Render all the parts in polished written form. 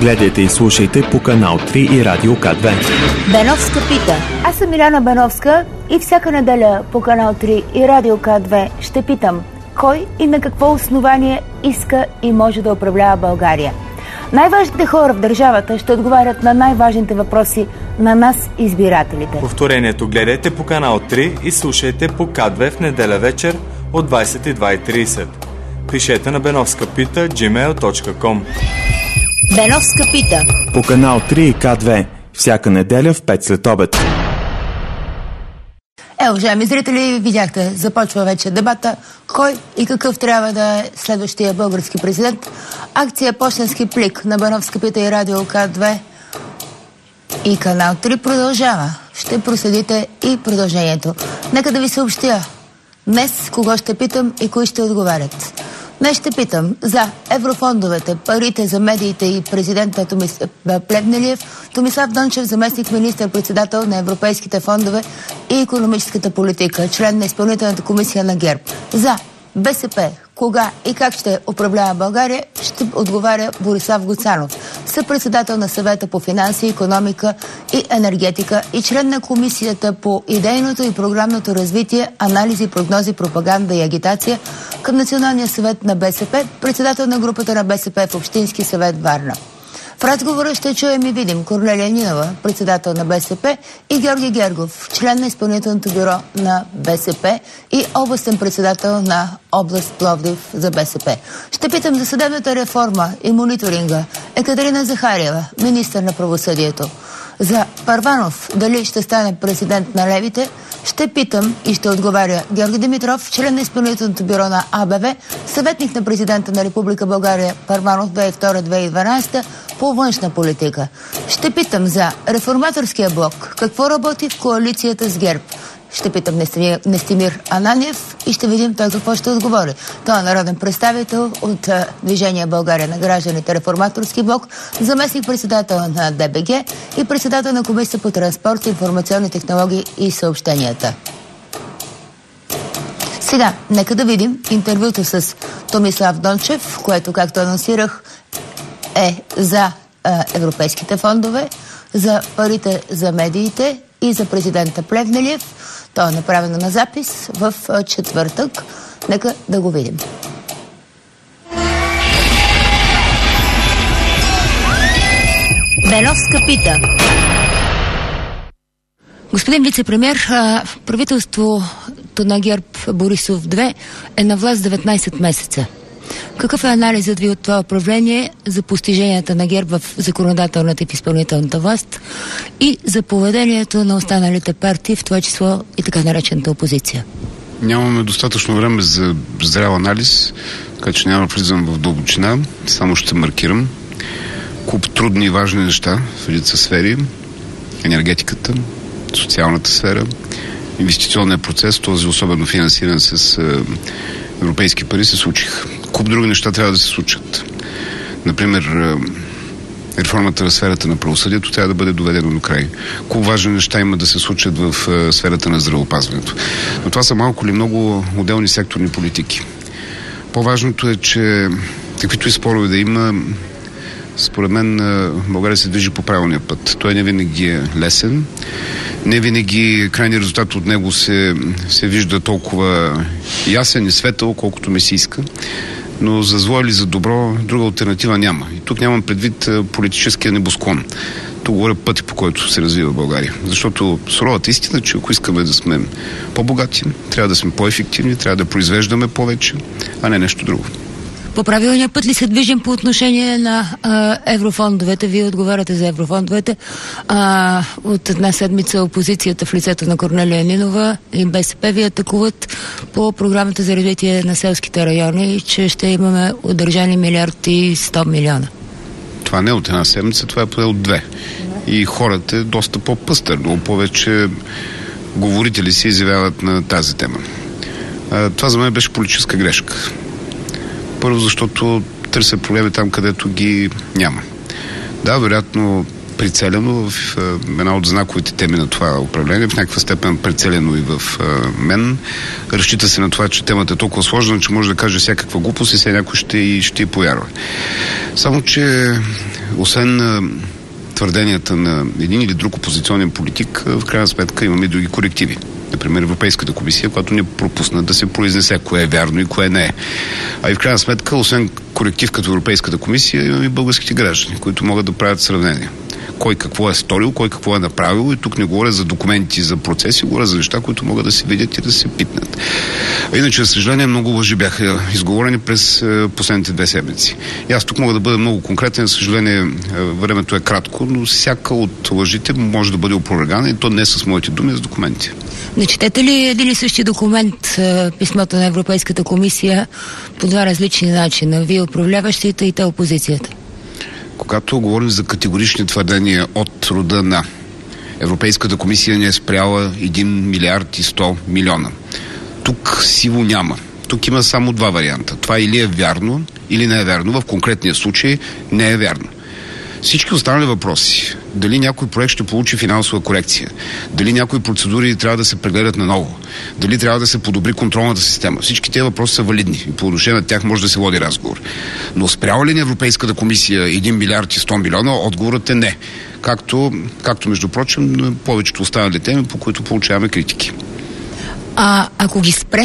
Гледайте и слушайте по канал 3 и Радио К2. Беновска пита. Аз съм Миляна Беновска и всяка неделя по канал 3 и Радио К2 ще питам кой и на какво основание иска и може да управлява България. Най-важните хора в държавата ще отговарят на най-важните въпроси на нас, избирателите. Повторението гледайте по канал 3 и слушайте по К2 в неделя вечер от 22:30. Пишете на benovskapita@gmail.com. Беновска пита. По канал 3 и К2 всяка неделя в 5 след обед. Уважаеми зрители, видяхте, започва вече дебата кой и какъв трябва да е следващия български президент. Акция "Пощенски плик" на Беновска пита и Радио К2 и канал 3 продължава. Ще проследите и продължението. Нека да ви съобщя днес кого ще питам и кои ще отговарят. Днес ще питам за еврофондовете, парите за медиите и президента Плевнелиев, Томислав Дончев, заместник министър-председател на европейските фондове и икономическата политика, член на изпълнителната комисия на ГЕРБ. За БСП, кога и как ще управлява България, ще отговаря Борислав Гуцанов, съпредседател на съвета по финанси, икономика и енергетика и член на комисията по идейното и програмното развитие, анализи, прогнози, пропаганда и агитация към Националния съвет на БСП, председател на групата на БСП в Общински съвет Варна. В разговора ще чуем и видим Корнелия Нинова, председател на БСП, и Георги Гергов, член на изпълнителното бюро на БСП и областен председател на област Пловдив за БСП. Ще питам за съдебната реформа и мониторинга Екатерина Захариева, министър на правосъдието. За Първанов, дали ще стане президент на левите, ще питам и ще отговаря Георги Димитров, член на изпълнителното бюро на АБВ, съветник на президента на Република България Първанов 2002-2012 по външна политика. Ще питам за реформаторския блок, какво работи в коалицията с ГЕРБ. Ще питам Нестимир Ананиев и ще видим той какво ще отговори. Той е народен представител от Движение България на гражданите, реформаторски блок, заместник-председател на ДБГ и председател на Комисията по транспорт, информационни технологии и съобщенията. Сега, нека да видим интервюто с Томислав Дончев, което, както анонсирах, е за европейските фондове, за парите за медиите и за президента Плевнелиев. То е направено на запис в четвъртък. Нека да го видим. Беновска пита. Господин вице-премиер, правителството на ГЕРБ Борисов 2 е на власт 19 месеца. Какъв е анализът ви от това управление за постиженията на ГЕРБ в законодателната и в изпълнителната власт и за поведението на останалите партии, в това число и така наречената опозиция? Нямаме достатъчно време за зрял анализ, така че няма влизам в дълбочина, само ще маркирам куп трудни и важни неща в редица сфери: енергетиката, социалната сфера, инвестиционния процес, този особено финансиран с европейски пари, се случиха. Куп други неща трябва да се случат. Например, реформата в сферата на правосъдието трябва да бъде доведена до край. Куп важни неща има да се случат в сферата на здравеопазването. Но това са малко или много отделни секторни политики. По-важното е, че каквито и спорове да има, според мен България се движи по правилния път. Той не винаги е лесен. Не винаги крайният резултат от него се вижда толкова ясен и светъл, колкото ми се иска. Но за зло или за добро, друга алтернатива няма. И тук нямам предвид политическия небосклон. Тук говоря пъти, по който се развива България. Защото суровата истина, че ако искаме да сме по-богати, трябва да сме по-ефективни, трябва да произвеждаме повече, а не нещо друго. По правилния път ли се движим по отношение на еврофондовете? Вие отговаряте за еврофондовете. От една седмица опозицията в лицето на Корнелия Нинова и БСП ви атакуват по програмата за развитие на селските райони, че ще имаме удържани 1,1 милиарда. Това не е от една седмица, това е поне от две. И хората е доста по-пъстър, но повече говорители се изявяват на тази тема. Това за мен беше политическа грешка. Първо, защото търся проблеми там, където ги няма. Да, вероятно прицелено в една от знаковите теми на това управление, в някаква степен прицелено и в мен. Разчита се на това, че темата е толкова сложна, че може да каже всякаква глупост и сега някой ще й повярва. Само, че освен твърденията на един или друг опозиционен политик, в крайна сметка имаме и други корективи. Например, Европейската комисия, която не пропусна да се произнесе кое е вярно и кое не е. А и в крайна сметка, освен коректив като Европейската комисия, имаме и българските граждани, които могат да правят сравнение. Кой какво е сторил, кой какво е направил, и тук не говоря за документи, за процеси, говоря за неща, които могат да се видят и да се питнат. А иначе, за съжаление, много лъжи бяха изговорени през последните 2 седмици. И аз тук мога да бъда много конкретен, за съжаление, времето е кратко, но всяка от лъжите може да бъде опровергана, и то не с моите думи, а с документи. Не четете ли един и същи документ, писмото на Европейската комисия, по 2 различни начина? Вие управляващите и те опозицията. Когато говорим за категорични твърдения от рода на Европейската комисия не е спряла 1 милиард и 100 милиона. Тук сиво няма. Тук има само 2 варианта. Това или е вярно, или не е вярно. В конкретния случай не е вярно. Всички останали въпроси, дали някой проект ще получи финансова корекция, дали някои процедури трябва да се прегледат наново, дали трябва да се подобри контролната система, всички тези въпроси са валидни и по отношение на тях може да се води разговор. Но спряла ли на Европейската комисия 1 милиард и 100 милиона, отговорът е не. Както между прочим, на повечето останали теми, по които получаваме критики. Ако ги спре,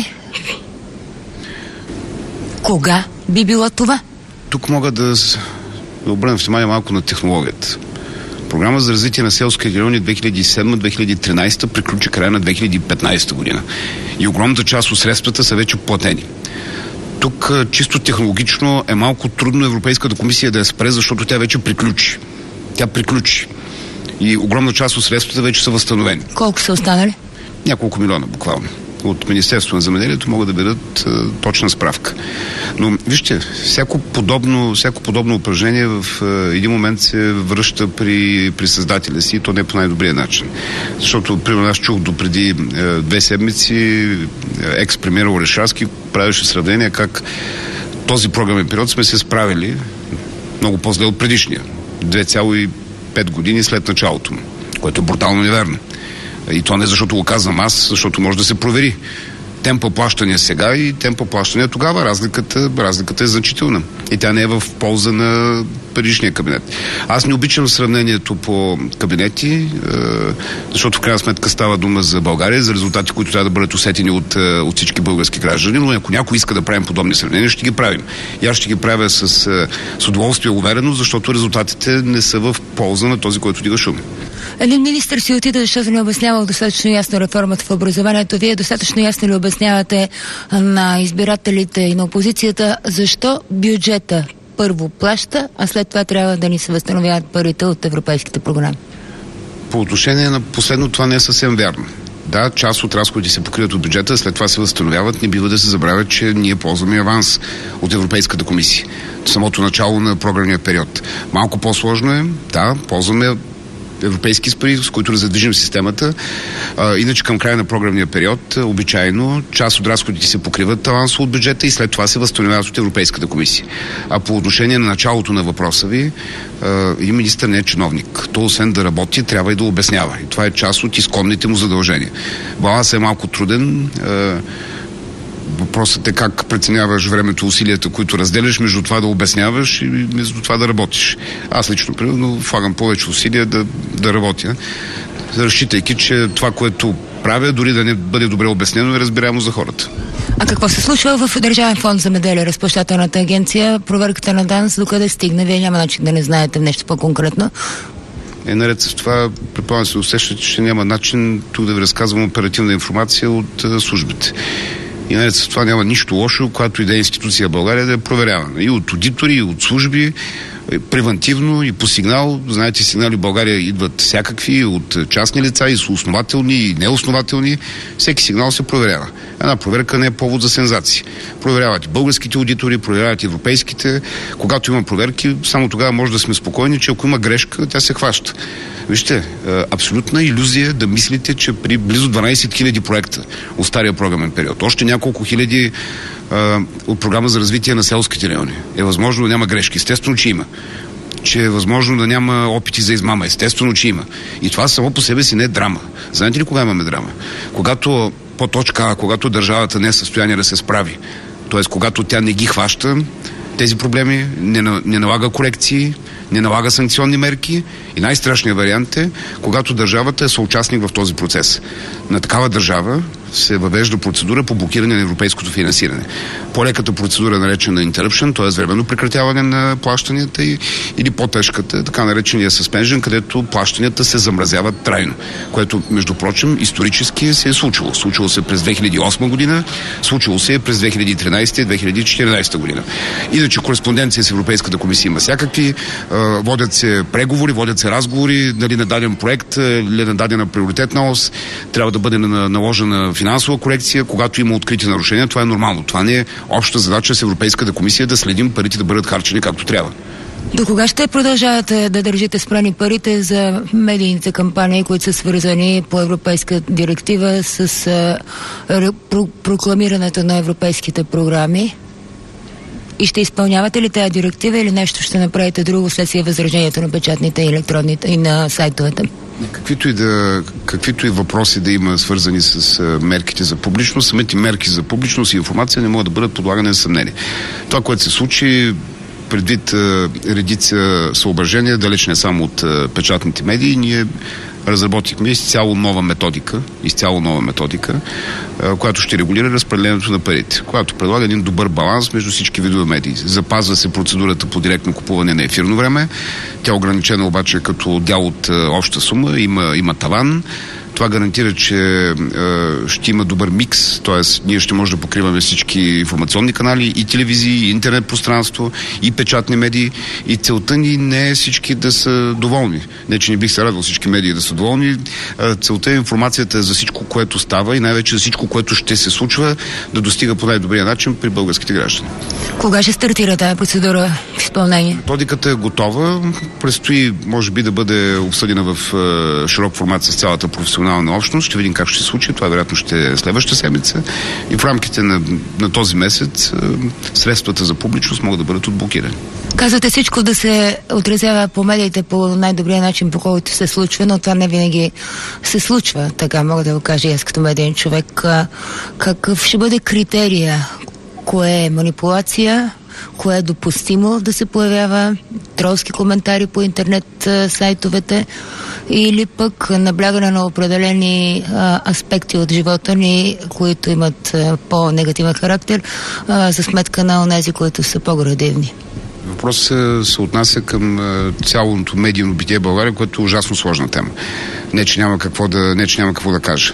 кога би било това? Тук мога да обърнем внимание малко на технологията. Програма за развитие на селски райони 2007-2013 приключи края на 2015 година. И огромната част от средствата са вече платени. Тук чисто технологично е малко трудно Европейската комисия да я спре, защото тя вече приключи. Тя приключи. И огромна част от средствата вече са възстановени. Колко са останали? Няколко милиона, буквално. От Министерството на земеделието могат да бъдат точна справка. Но вижте, всяко подобно упражнение в един момент се връща при създателя си, и то не по най-добрия начин. Защото, примерно, аз чух допреди 2 седмици екс-премиер Орешарски правеше сравнение как този програмен период сме се справили много по-зле от предишния. 2,5 години след началото му, което е брутално неверно. И то не защото го казвам аз, защото може да се провери. Темпа плащания сега и темпа плащания тогава. Разликата е значителна. И тя не е в полза на предишния кабинет. Аз не обичам сравнението по кабинети, защото в крайна сметка става дума за България, за резултати, които трябва да бъдат усетени от всички български граждани, но ако някой иска да правим подобни сравнения, ще ги правим. И аз ще ги правя с удоволствие, уверено, защото резултатите не са в полза на този, който дига шум. Един министър си отиде, защото не обяснявал достатъчно ясно реформата в образованието. Вие достатъчно ясно ли обяснявате на избирателите и на опозицията защо бюджета първо плаща, а след това трябва да ни се възстановяват парите от европейските програми? По отношение на последно, това не е съвсем вярно. Да, част от разходите се покриват от бюджета, след това се възстановяват. Не бива да се забравя, че ние ползваме аванс от Европейската комисия. Самото начало на програмния период. Малко по-сложно е, да, ползваме европейски пари, с които да задвижим системата. Иначе към края на програмния период обичайно част от разходите се покриват авансово от бюджета и след това се възстановяват от Европейската комисия. А по отношение на началото на въпроса ви, и министър не е чиновник. То освен да работи, трябва и да обяснява. И това е част от изконните му задължения. Балансът е малко труден. Въпросът е как преценяваш времето, усилията, които разделяш между това да обясняваш и между това да работиш. Аз лично, примерно, влагам повече усилия да работя, разчитайки, че това, което правя, дори да не бъде добре обяснено, е разбираемо за хората. А какво се случва в Държавен фонд земеделие, разплащателната агенция, проверката на ДАНС, докъде стигна? Вие няма начин да не знаете нещо по-конкретно. Наред с това, предполагам се усещате, че няма начин тук да ви разказвам оперативна информация от службите. И наред с това няма нищо лошо, която и да е институция в България да е проверявана. И от аудитори, и от служби, превентивно и по сигнал. Знаете, сигнали в България идват всякакви, от частни лица, и са основателни, и неоснователни. Всеки сигнал се проверява. Една проверка не е повод за сензации. Проверяват и българските аудитори, проверяват и европейските. Когато има проверки, само тогава може да сме спокойни, че ако има грешка, тя се хваща. Вижте, абсолютна илюзия да мислите, че при близо 12 000 проекта от стария програмен период, още няколко хиляди от програма за развитие на селските райони, е възможно да няма грешки. Естествено, че има. че е възможно да няма опити за измама. Естествено, че има. И това само по себе си не е драма. Знаете ли кога имаме драма? Когато по точка А, когато държавата не е в състояние да се справи, т.е. когато тя не ги хваща тези проблеми, не налага корекции, не налага санкционни мерки и най-страшният вариант е, когато държавата е съучастник в този процес. На такава държава се въвежда процедура по блокиране на европейското финансиране. По-леката процедура е наречена interruption, т.е. временно прекратяване на плащанията или по-тежката, така наречения suspension, където плащанията се замразяват трайно, което, между прочим, исторически се е случило. Случило се през 2008 година, случило се през 2013 и 2014 година. Иначе кореспонденция с Европейската комисия има всякакви, водят се преговори, водят се разговори, дали на даден проект, или на дадена приоритетна ос, трябва да бъде наложена финансова корекция, когато има открити нарушения. Това е нормално. Това не е обща задача с Европейската комисия да следим парите да бъдат харчени както трябва. До кога ще продължавате да държите спрени парите за медийните кампании, които са свързани по европейска директива с прокламирането на европейските програми? И ще изпълнявате ли тази директива или нещо ще направите друго следствие възражението на печатните и електронните и на сайтовете? Каквито и въпроси да има свързани с мерките за публичност, самите мерки за публичност и информация не могат да бъдат подлагани на съмнение. Това, което се случи предвид редица съображения, далеч не само от печатните медии, ние разработихме изцяло нова методика, която ще регулира разпределението на парите, която предлага един добър баланс между всички видове медии. Запазва се процедурата по директно купуване на ефирно време. Тя е ограничена обаче като дял от обща сума, има таван. Това гарантира, че ще има добър микс, т.е. ние ще може да покриваме всички информационни канали, и телевизии, и интернет пространство, и печатни медии. И целта ни не е всички да са доволни. Не, че не бих се радвал всички медии да са доволни. Целта е информацията за всичко, което става и най-вече за всичко, което ще се случва, да достига по най-добрия начин при българските граждани. Кога ще стартира тази процедура в изпълнение? Методиката е готова. Предстои, може би, да бъде обсъдена в широк формат с цялата професионална общност. Ще видим как ще се случи. Това вероятно ще е следващата седмица. И в рамките на този месец средствата за публичност могат да бъдат отблокирани. Казвате всичко да се отразява по медиите по най-добрия начин, по който се случва, но това не винаги се случва. Така мога да го кажа аз като медиен човек. Какъв ще бъде критерия? Кое е манипулация? Кое е допустимо да се появява? Тролски коментари по интернет сайтовете или пък наблягане на определени аспекти от живота ни, които имат по-негативен характер, за сметка на онези, които са по-градивни? Въпросът се отнася към цялото медийно битие в България, което е ужасно сложна тема. Не, че няма какво да кажа.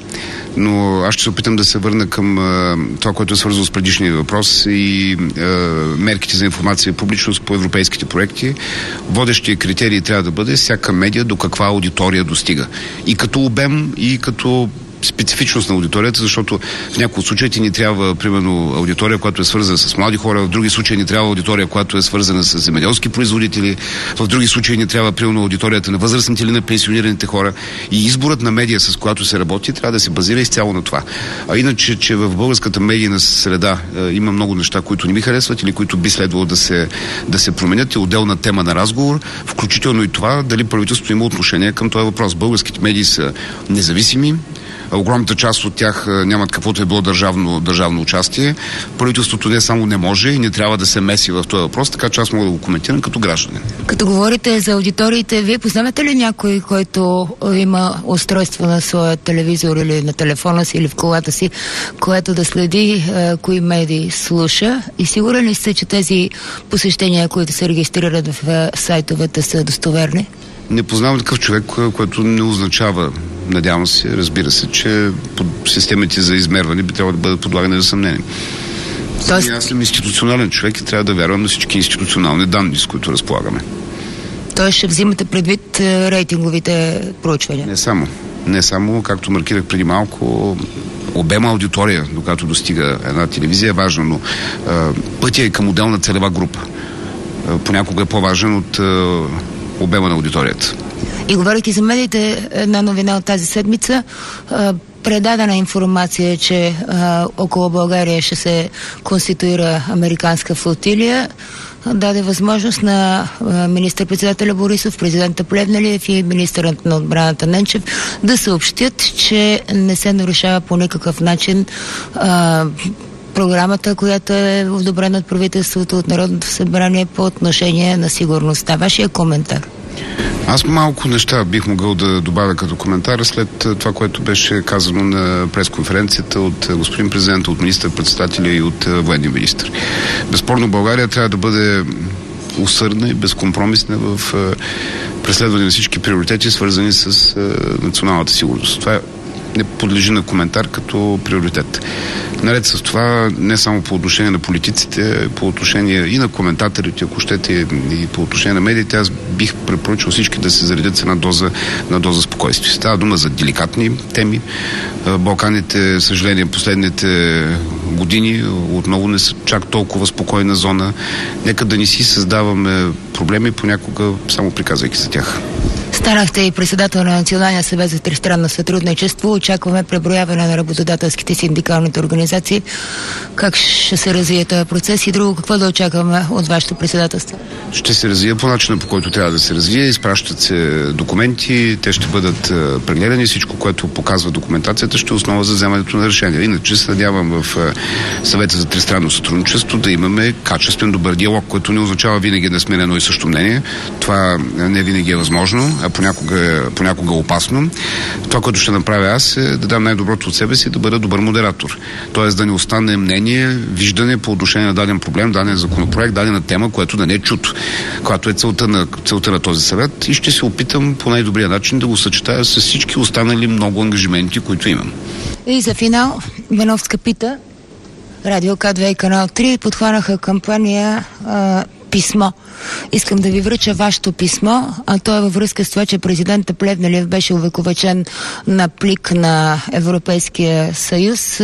Но аз ще се опитам да се върна към това, което е свързано с предишния въпрос и мерките за информация и публичност по европейските проекти. Водещия критерий трябва да бъде всяка медия до каква аудитория достига. И като обем, и като специфичност на аудиторията, защото в някои от случаите ни трябва, примерно, аудитория, която е свързана с млади хора, в други случаи ни трябва аудитория, която е свързана с земеделски производители, в други случаи ни трябва, примерно, аудиторията на възрастните или на пенсионираните хора. И изборът на медия, с която се работи, трябва да се базира изцяло на това. А иначе, че в българската медийна среда има много неща, които не ми харесват или които би следвало да се променят, е отделна тема на разговор, включително и това дали правителството има отношение към този въпрос. Българските медии са независими. Огромната част от тях нямат каквото е било държавно участие. Правителството не само не може и не трябва да се меси в този въпрос, така че аз мога да го коментирам като гражданин. Като говорите за аудиториите, вие познавате ли някой, който има устройство на своя телевизор или на телефона си или в колата си, което да следи кои медии слуша? И сигурен ли сте, че тези посещения, които се регистрират в сайтовете, са достоверни? Не познавам такъв човек, което не означава, надявам се, разбира се, че системите за измерване би трябвало да бъдат подлагани за съмнение. Аз съм институционален човек и трябва да вярвам на всички институционални данни, с които разполагаме. Тоест ще взимате предвид рейтинговите проучвания? Не само, както маркирах преди малко, обема аудитория, докато достига една телевизия е важно, но пътя е към отделна целева група. Понякога е по-важен от обема на аудиторията. И говорейки за медиите, една новина от тази седмица, предадена информация, че около България ще се конституира американска флотилия. даде възможност на министър-председателя Борисов, президента Плевнелиев и министърът на отбраната Ненчев да съобщят, че не се нарушава по никакъв начин програмата, която е одобрена от правителството, от Народното събрание по отношение на сигурността. Вашия коментар? Аз малко неща бих могъл да добавя като коментар след това, което беше казано на пресконференцията от господин президента, от министър-председателя и от военния министър. Безспорно България трябва да бъде усърдна и безкомпромисна в преследване на всички приоритети, свързани с националната сигурност. Това не подлежи на коментар като приоритет. Наред с това, не само по отношение на политиците, по отношение и на коментаторите, ако щете, и по отношение на медиите, аз бих препоръчал всички да се заредят с една доза спокойствие. Става дума за деликатни теми. Балканите, съжаление, последните години отново не са чак толкова спокойна зона. Нека да не си създаваме проблеми, понякога само приказвайки за тях. Станахте и председател на Националния съвет за тристранно сътрудничество. Очакваме преброяване на работодателските и синдикалните организации. Как ще се развие този процес и друго, какво да очакваме от вашето председателство? Ще се развие по начина, по който трябва да се развие. Изпращат се документи, те ще бъдат прегледани. Всичко, което показва документацията, ще е основа за вземането на решения. Иначе се надявам в съвета за тристранно сътрудничество да имаме качествен, добър диалог, който не означава винаги да сме на едно и също мнение. Това не винаги е възможно, а понякога опасно. Това, което ще направя аз, е да дам най-доброто от себе си, да бъда добър модератор. Тоест да не остане мнение, виждане по отношение на даден проблем, даден законопроект, дадена тема, което да не е чуто, която е целта на този съвет, и ще се опитам по най-добрия начин да го съчетая с всички останали много ангажименти, които имам. И за финал, Беновска пита, Радио К2 и Канал 3 подхванаха кампания писмо. Искам да ви връча вашето писмо, а то е във връзка с това, че президентът Плевнелиев беше увековечен на плик на Европейския съюз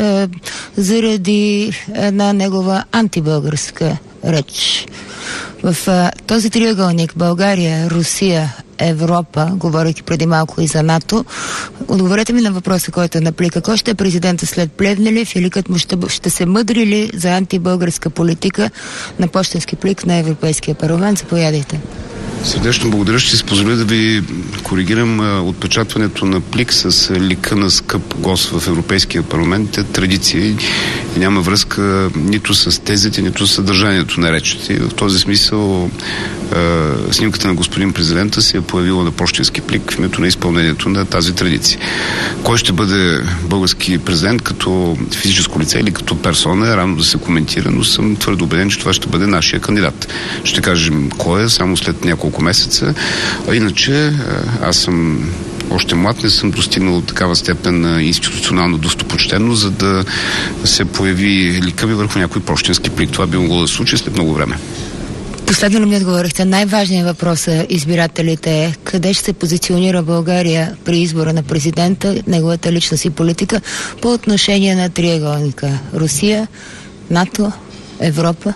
заради една негова антибългарска реч. В този триъгълник България, Русия, Европа, говорейки преди малко и за НАТО, отговорете ми на въпроса, който е на плика. Кой ще е президента след Плевнелиев или като му ще се мъдри ли за антибългарска политика на пощенски плик на Европейския парламент? Заповядайте. Сърдечно благодаря. Ще си позволя да ви коригирам. Отпечатването на плик с лика на скъп гост в Европейския парламент е традиция и няма връзка нито с тезите, нито с съдържанието на речите. В този смисъл снимката на господин президента се е появила на пощенски плик в името на изпълнението на тази традиция. Кой ще бъде български президент като физическо лице или като персона е рано да се коментира, но съм твърдо убеден, че това ще бъде нашия кандидат. Ще кажем кой е само след няколко месеца. А иначе аз съм още млад, не съм достигнал такава степен на институционална достопочтеност, за да се появи лика ми върху някой пощенски плик. Това би могло да се случи след много време. Последно ми отговорихте. Най-важният въпрос е избирателите е къде ще се позиционира България при избора на президента, неговата личност и политика по отношение на триъгълника Русия, НАТО, Европа.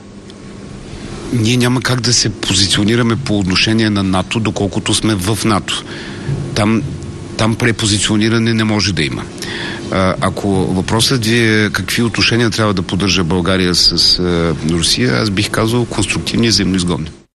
Ние няма как да се позиционираме по отношение на НАТО, доколкото сме в НАТО. Там препозициониране не може да има. Ако въпросът ви е какви отношения трябва да поддържа България с Русия, аз бих казал конструктивни и взаимноизгодни.